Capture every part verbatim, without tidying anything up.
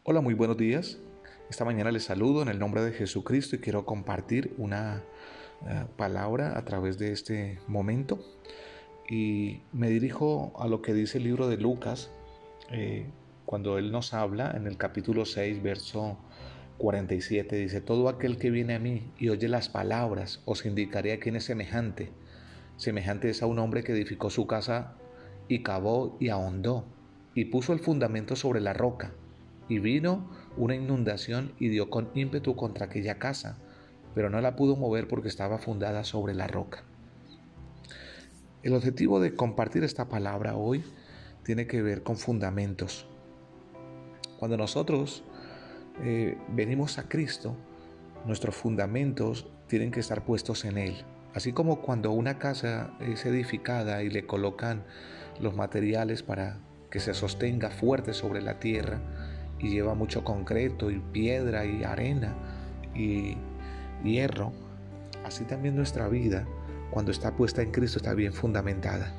Hola, muy buenos días. Esta mañana les saludo en el nombre de Jesucristo y quiero compartir una uh, palabra a través de este momento. Y me dirijo a lo que dice el libro de Lucas, eh, cuando él nos habla en el capítulo seis, verso cuarenta y siete, dice: todo aquel que viene a mí y oye las palabras, os indicaré a quién es semejante. Semejante es a un hombre que edificó su casa y cavó y ahondó y puso el fundamento sobre la roca. Y vino una inundación y dio con ímpetu contra aquella casa, pero no la pudo mover porque estaba fundada sobre la roca. El objetivo de compartir esta palabra hoy tiene que ver con fundamentos. Cuando nosotros eh, venimos a Cristo, nuestros fundamentos tienen que estar puestos en Él. Así como cuando una casa es edificada y le colocan los materiales para que se sostenga fuerte sobre la tierra, y lleva mucho concreto y piedra y arena y hierro, así también nuestra vida, cuando está puesta en Cristo, está bien fundamentada.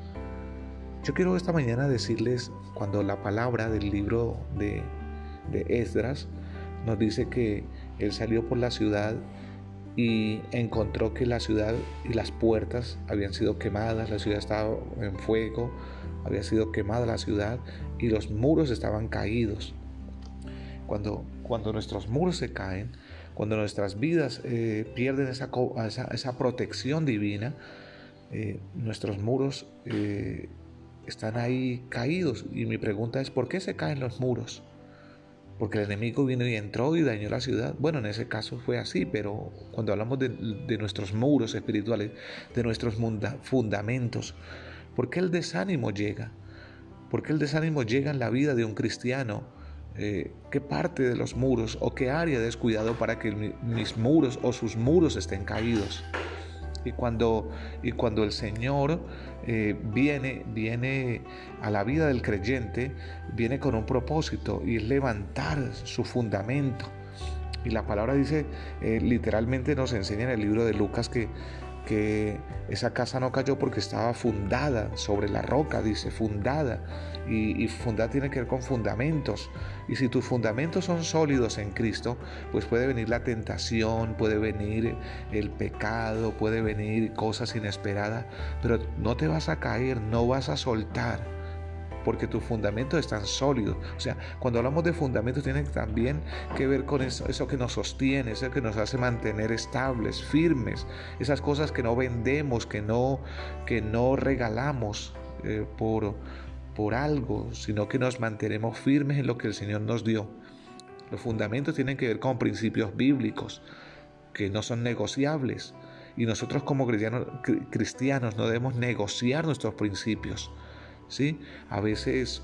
Yo quiero esta mañana decirles, cuando la palabra del libro de, de Esdras nos dice que él salió por la ciudad y encontró que la ciudad y las puertas habían sido quemadas, la ciudad estaba en fuego, había sido quemada la ciudad y los muros estaban caídos. Cuando, cuando nuestros muros se caen, cuando nuestras vidas eh, pierden esa, esa, esa protección divina, eh, nuestros muros eh, están ahí caídos. Y mi pregunta es: ¿por qué se caen los muros? Porque el enemigo vino y entró y dañó la ciudad. Bueno, en ese caso fue así, pero cuando hablamos de, de nuestros muros espirituales, de nuestros fundamentos, ¿por qué el desánimo llega? ¿Por qué el desánimo llega en la vida de un cristiano? Eh, ¿Qué parte de los muros o qué área he descuidado para que mi, mis muros o sus muros estén caídos? Y cuando, y cuando el Señor eh, viene, viene a la vida del creyente, viene con un propósito, y es levantar su fundamento. Y la palabra dice, eh, literalmente nos enseña en el libro de Lucas que, que esa casa no cayó porque estaba fundada sobre la roca, dice fundada. Y, y fundada tiene que ver con fundamentos. Y si tus fundamentos son sólidos en Cristo, pues puede venir la tentación, puede venir el pecado, puede venir cosas inesperadas, pero no te vas a caer, no vas a soltar, porque tus fundamentos están sólidos. O sea, cuando hablamos de fundamentos, tiene también que ver con eso, eso que nos sostiene, eso que nos hace mantener estables, firmes, esas cosas que no vendemos, que no, que no regalamos eh, por, por algo, sino que nos mantenemos firmes en lo que el Señor nos dio. Los fundamentos tienen que ver con principios bíblicos que no son negociables, y nosotros como cristianos, cristianos no debemos negociar nuestros principios. ¿Sí? A veces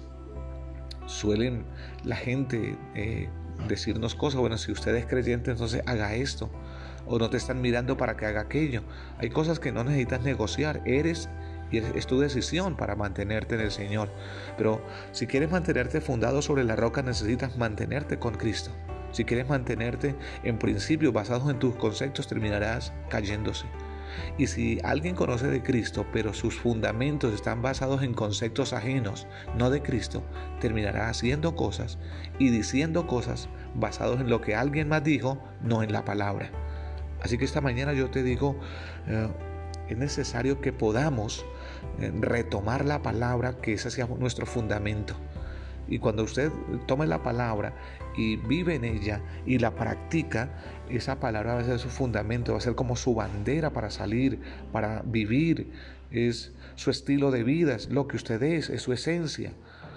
suelen la gente eh, decirnos cosas: bueno, si usted es creyente, entonces haga esto, o no te están mirando para que haga aquello. Hay cosas que no necesitas negociar, eres y es tu decisión para mantenerte en el Señor. Pero si quieres mantenerte fundado sobre la roca, necesitas mantenerte con Cristo. Si quieres mantenerte en principios basados en tus conceptos, terminarás cayéndose. Y si alguien conoce de Cristo, pero sus fundamentos están basados en conceptos ajenos, no de Cristo, terminará haciendo cosas y diciendo cosas basados en lo que alguien más dijo, no en la palabra. Así que esta mañana yo te digo, eh, es necesario que podamos eh, retomar la palabra, que ese sea nuestro fundamento. Y cuando usted tome la palabra y vive en ella y la practica, esa palabra va a ser su fundamento, va a ser como su bandera para salir, para vivir. Es su estilo de vida, es lo que usted es, es su esencia.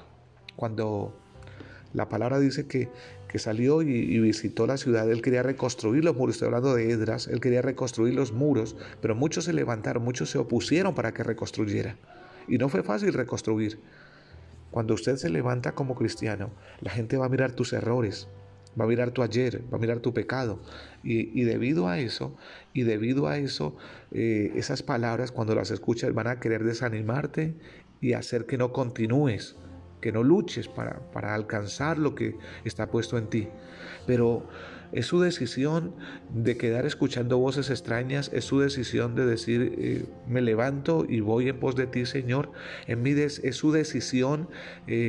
Cuando la palabra dice que, que salió y, y visitó la ciudad, él quería reconstruir los muros. Estoy hablando de Esdras, él quería reconstruir los muros, pero muchos se levantaron, muchos se opusieron para que reconstruyera. Y no fue fácil reconstruir. Cuando usted se levanta como cristiano, la gente va a mirar tus errores, va a mirar tu ayer, va a mirar tu pecado. Y, y debido a eso, y debido a eso, eh, esas palabras, cuando las escuchas, van a querer desanimarte y hacer que no continúes, que no luches para, para alcanzar lo que está puesto en ti. Pero es su decisión de quedar escuchando voces extrañas, es su decisión de decir, eh, me levanto y voy en pos de ti, Señor. En mí es, es su decisión eh,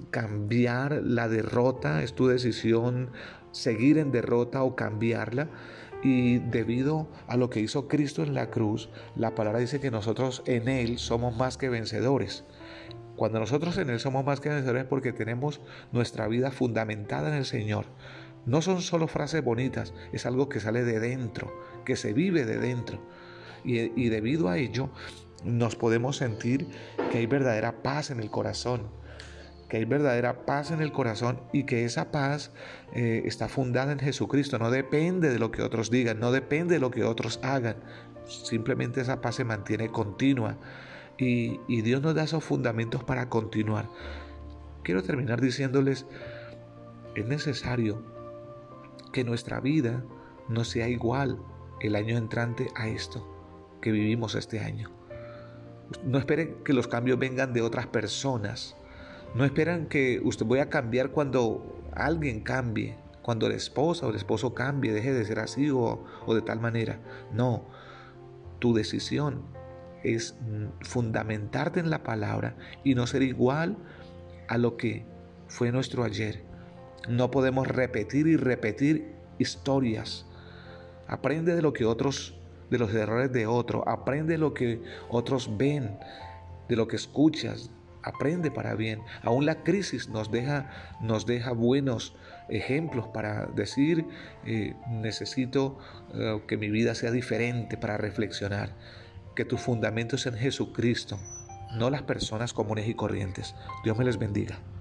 cambiar la derrota, es tu decisión seguir en derrota o cambiarla. Y debido a lo que hizo Cristo en la cruz, la palabra dice que nosotros en Él somos más que vencedores. Cuando nosotros en Él somos más que vencedores es porque tenemos nuestra vida fundamentada en el Señor. No son solo frases bonitas, es algo que sale de dentro, que se vive de dentro. Y, y debido a ello nos podemos sentir que hay verdadera paz en el corazón, que hay verdadera paz en el corazón y que esa paz eh, está fundada en Jesucristo. No depende de lo que otros digan, no depende de lo que otros hagan. Simplemente esa paz se mantiene continua y, y Dios nos da esos fundamentos para continuar. Quiero terminar diciéndoles, es necesario que nuestra vida no sea igual el año entrante a esto que vivimos este año. No espere que los cambios vengan de otras personas. No esperan que usted vaya a cambiar cuando alguien cambie, cuando la esposa o el esposo cambie, deje de ser así o, o de tal manera. No, tu decisión es fundamentarte en la palabra y no ser igual a lo que fue nuestro ayer. No podemos repetir y repetir historias. Aprende de lo que otros, de los errores de otros. Aprende lo que otros ven, de lo que escuchas. Aprende para bien. Aún la crisis nos deja, nos deja buenos ejemplos para decir, eh, necesito eh, que mi vida sea diferente, para reflexionar. Que tu fundamento es en Jesucristo, no las personas comunes y corrientes. Dios me les bendiga.